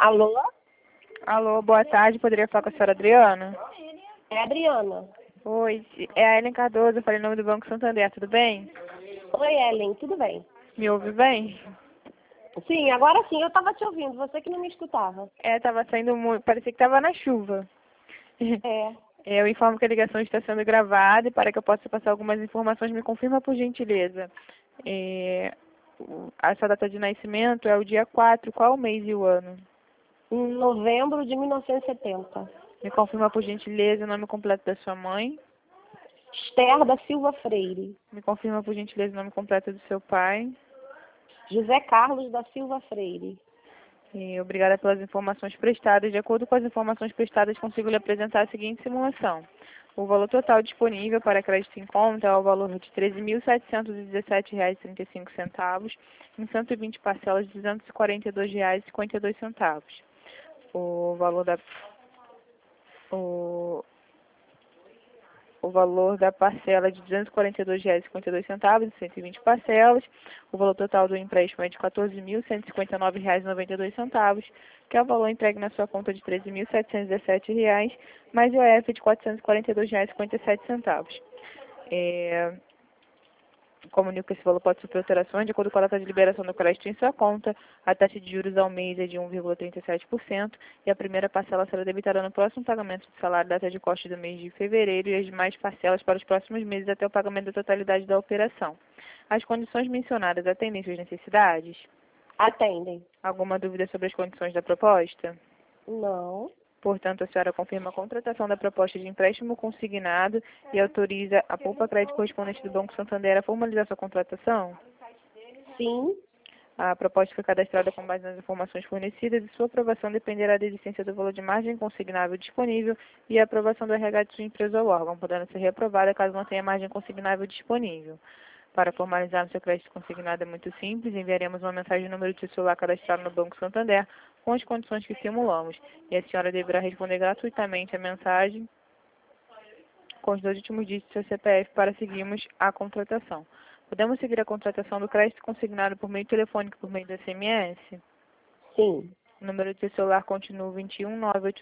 Alô? Alô, boa tarde. Poderia falar com a senhora Adriana? É a Adriana. Oi, é a Ellen Cardoso. Eu falei em nome do Banco Santander. Tudo bem? Oi, Ellen, tudo bem? Me ouve bem? Sim, agora sim, eu estava te ouvindo, você que não me escutava. Tava saindo muito. Parecia que tava na chuva. É. Eu informo que a ligação está sendo gravada e para que eu possa passar algumas informações, me confirma por gentileza. A sua data de nascimento é o dia 4. Qual o mês e o ano? Em novembro de 1970. Me confirma por gentileza o nome completo da sua mãe. Esther da Silva Freire. Me confirma por gentileza o nome completo do seu pai. José Carlos da Silva Freire. Obrigada pelas informações prestadas. De acordo com as informações prestadas, consigo lhe apresentar a seguinte simulação. O valor total disponível para crédito em conta é o valor de R$ 13.717,35, em 120 parcelas de R$ 242,52. O valor da o, o valor da parcela é de R$ 242,52 em 120 parcelas. O valor total do empréstimo é de R$ 14.159,92, que é o valor entregue na sua conta de R$ 13.717, mais o IOF de R$ 442,57. Comunico que esse valor pode sofrer alterações de acordo com a data de liberação do crédito em sua conta. A taxa de juros ao mês é de 1,37% e a primeira parcela será debitada no próximo pagamento de salário da data de corte do mês de fevereiro e as demais parcelas para os próximos meses até o pagamento da totalidade da operação. As condições mencionadas atendem suas necessidades? Atendem. Alguma dúvida sobre as condições da proposta? Não. Portanto, a senhora confirma a contratação da proposta de empréstimo consignado e autoriza a Poupa Crédito correspondente do Banco Santander a formalizar sua contratação? Sim. A proposta foi cadastrada com base nas informações fornecidas e sua aprovação dependerá da existência do valor de margem consignável disponível e a aprovação do RH de sua empresa ou órgão, podendo ser reaprovada caso não tenha margem consignável disponível. Para formalizar o seu crédito consignado é muito simples, enviaremos uma mensagem no número de celular cadastrado no Banco Santander com as condições que simulamos, e a senhora deverá responder gratuitamente a mensagem com os dois últimos dígitos do seu CPF para seguirmos a contratação. Podemos seguir a contratação do crédito consignado por meio telefônico por meio do SMS? Sim. O número de seu celular continua 21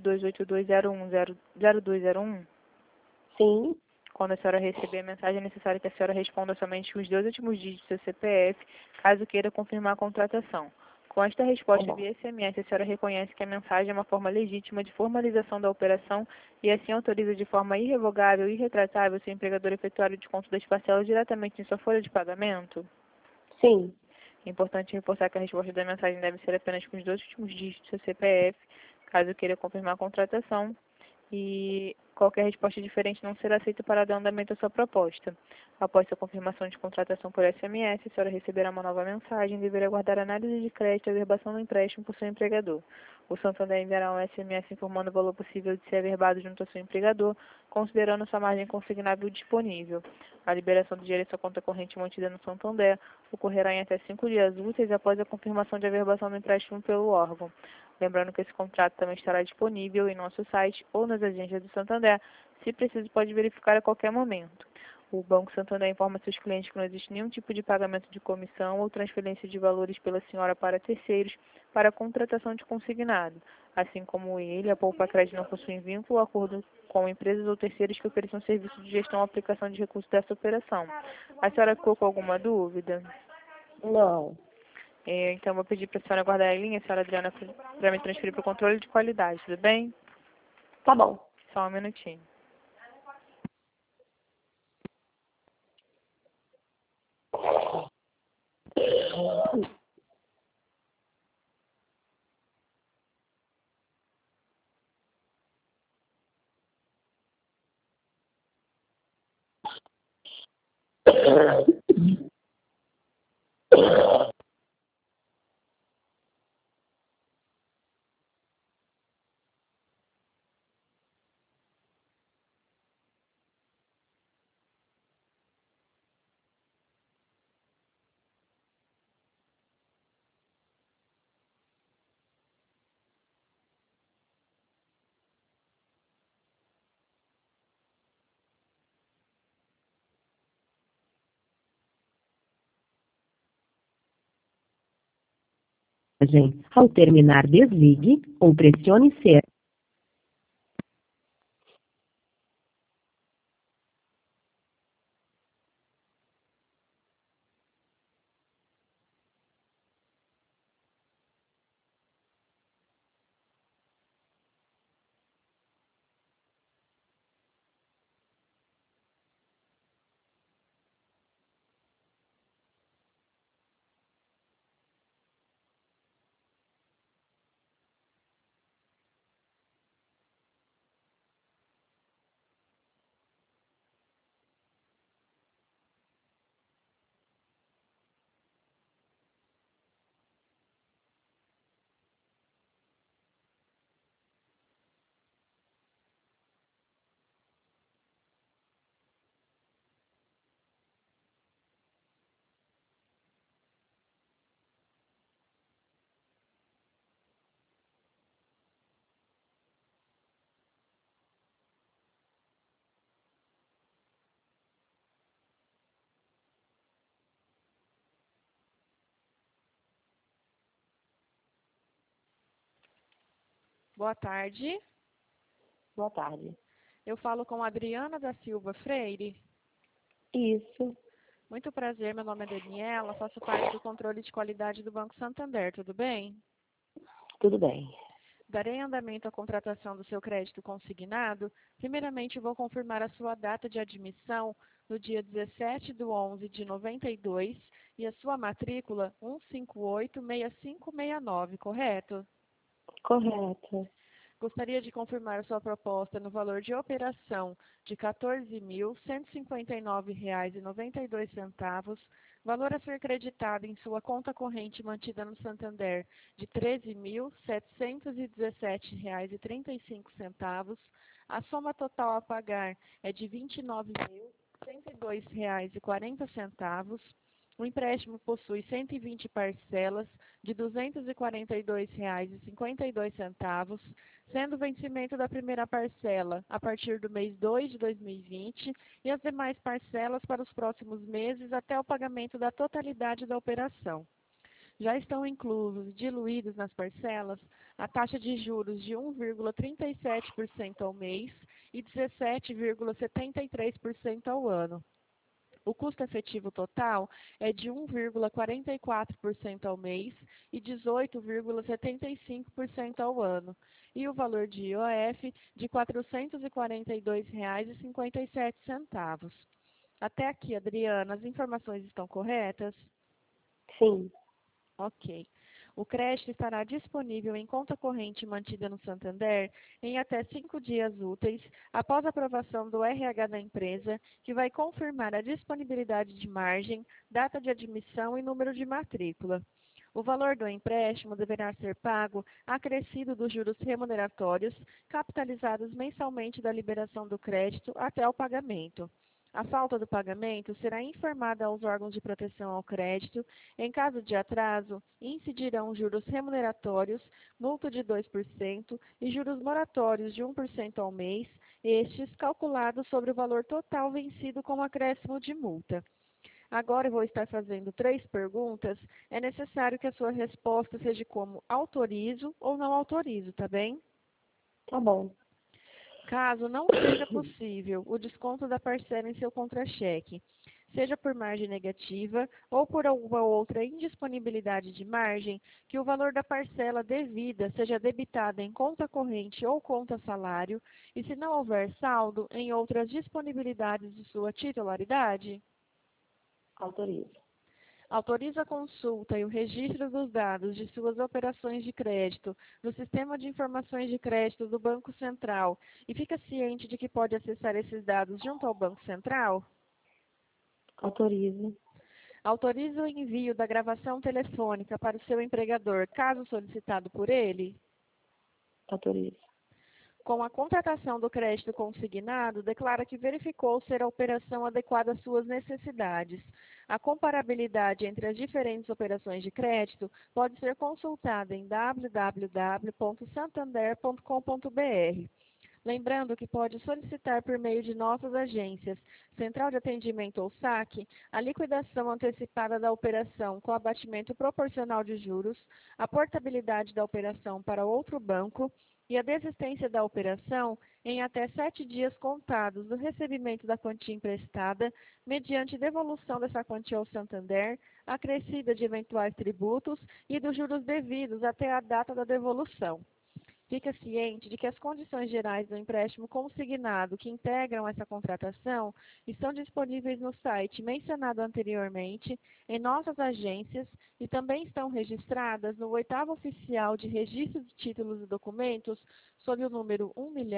98282010201. Sim. Quando a senhora receber a mensagem, é necessário que a senhora responda somente os dois últimos dígitos do seu CPF, caso queira confirmar a contratação. Com esta Tá resposta bom. via SMS, a senhora reconhece que a mensagem é uma forma legítima de formalização da operação e assim autoriza de forma irrevogável e irretratável seu empregador a efetuar o desconto das parcelas diretamente em sua folha de pagamento? Sim. É importante reforçar que a resposta da mensagem deve ser apenas com os dois últimos dígitos do seu CPF, caso queira confirmar a contratação, e qualquer resposta diferente não será aceita para dar andamento à sua proposta. Após sua confirmação de contratação por SMS, a senhora receberá uma nova mensagem e deverá aguardar análise de crédito e averbação do empréstimo por seu empregador. O Santander enviará um SMS informando o valor possível de ser averbado junto ao seu empregador, considerando sua margem consignável disponível. A liberação do dinheiro em sua conta corrente mantida no Santander ocorrerá em até 5 dias úteis após a confirmação de averbação do empréstimo pelo órgão. Lembrando que esse contrato também estará disponível em nosso site ou nas agências do Santander. Se preciso, pode verificar a qualquer momento. O Banco Santander informa seus clientes que não existe nenhum tipo de pagamento de comissão ou transferência de valores pela senhora para terceiros para a contratação de consignado. Assim como ele, a Poupa Crédito não possui vínculo ou acordo com empresas ou terceiros que ofereçam serviço de gestão ou aplicação de recursos dessa operação. A senhora ficou com alguma dúvida? Não. Então, vou pedir para a senhora guardar a linha, a senhora Adriana, para me transferir para o controle de qualidade, tudo bem? Tá bom. Só um minutinho. Ao terminar, desligue ou pressione C. Boa tarde. Boa tarde. Eu falo com a Adriana da Silva Freire. Isso. Muito prazer, meu nome é Daniela, faço parte do controle de qualidade do Banco Santander, tudo bem? Tudo bem. Darei andamento à contratação do seu crédito consignado. Primeiramente, vou confirmar a sua data de admissão no dia 17/11 de 92 e a sua matrícula 1586569, correto? Correto. Gostaria de confirmar sua proposta no valor de operação de R$ 14.159,92, valor a ser creditado em sua conta corrente mantida no Santander de R$ 13.717,35. A soma total a pagar é de R$ 29.102,40. O empréstimo possui 120 parcelas de R$ 242,52, sendo o vencimento da primeira parcela a partir do mês 2 de 2020 e as demais parcelas para os próximos meses até o pagamento da totalidade da operação. Já estão inclusos, diluídos nas parcelas, a taxa de juros de 1,37% ao mês e 17,73% ao ano. O custo efetivo total é de 1,44% ao mês e 18,75% ao ano, e o valor de IOF de R$ 442,57. Até aqui, Adriana, as informações estão corretas? Sim. Ok. O crédito estará disponível em conta corrente mantida no Santander em até 5 dias úteis após a aprovação do RH da empresa, que vai confirmar a disponibilidade de margem, data de admissão e número de matrícula. O valor do empréstimo deverá ser pago acrescido dos juros remuneratórios, capitalizados mensalmente da liberação do crédito até o pagamento. A falta do pagamento será informada aos órgãos de proteção ao crédito. Em caso de atraso, incidirão juros remuneratórios, multa de 2% e juros moratórios de 1% ao mês, estes calculados sobre o valor total vencido com acréscimo de multa. Agora eu vou estar fazendo 3 perguntas. É necessário que a sua resposta seja como autorizo ou não autorizo, tá bem? Tá bom. Caso não seja possível o desconto da parcela em seu contra-cheque, seja por margem negativa ou por alguma outra indisponibilidade de margem, que o valor da parcela devida seja debitado em conta corrente ou conta salário, e se não houver saldo, em outras disponibilidades de sua titularidade. Autorizo. Autoriza a consulta e o registro dos dados de suas operações de crédito no Sistema de Informações de Crédito do Banco Central e fica ciente de que pode acessar esses dados junto ao Banco Central? Autorizo. Autoriza o envio da gravação telefônica para o seu empregador, caso solicitado por ele? Autorizo. Com a contratação do crédito consignado, declara que verificou ser a operação adequada às suas necessidades. A comparabilidade entre as diferentes operações de crédito pode ser consultada em www.santander.com.br. Lembrando que pode solicitar por meio de nossas agências, Central de Atendimento ou SAC, a liquidação antecipada da operação com abatimento proporcional de juros, a portabilidade da operação para outro banco e a desistência da operação em até 7 dias contados do recebimento da quantia emprestada, mediante devolução dessa quantia ao Santander, acrescida de eventuais tributos e dos juros devidos até a data da devolução. Fica ciente de que as condições gerais do empréstimo consignado que integram essa contratação estão disponíveis no site mencionado anteriormente, em nossas agências e também estão registradas no 8º Oficial de Registro de Títulos e Documentos, sob o número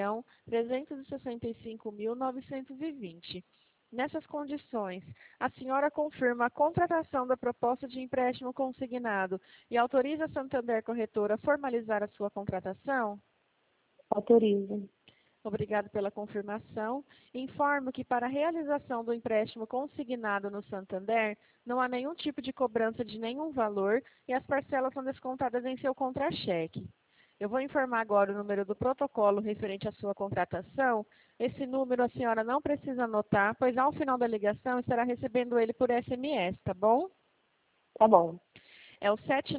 1.365.920. Nessas condições, a senhora confirma a contratação da proposta de empréstimo consignado e autoriza a Santander Corretora a formalizar a sua contratação? Autorizo. Obrigado pela confirmação. Informo que para a realização do empréstimo consignado no Santander, não há nenhum tipo de cobrança de nenhum valor e as parcelas são descontadas em seu contra-cheque. Eu vou informar agora o número do protocolo referente à sua contratação. Esse número a senhora não precisa anotar, pois ao final da ligação estará recebendo ele por SMS, tá bom? Tá bom. É o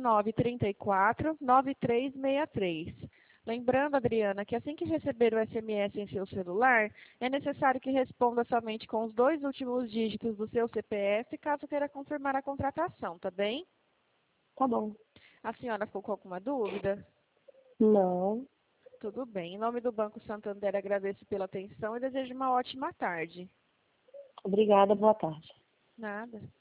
7934-9363. Lembrando, Adriana, que assim que receber o SMS em seu celular, é necessário que responda somente com os 2 últimos dígitos do seu CPF, caso queira confirmar a contratação, tá bem? Tá bom. A senhora ficou com alguma dúvida? Não. Tudo bem. Em nome do Banco Santander, agradeço pela atenção e desejo uma ótima tarde. Obrigada, boa tarde. Nada.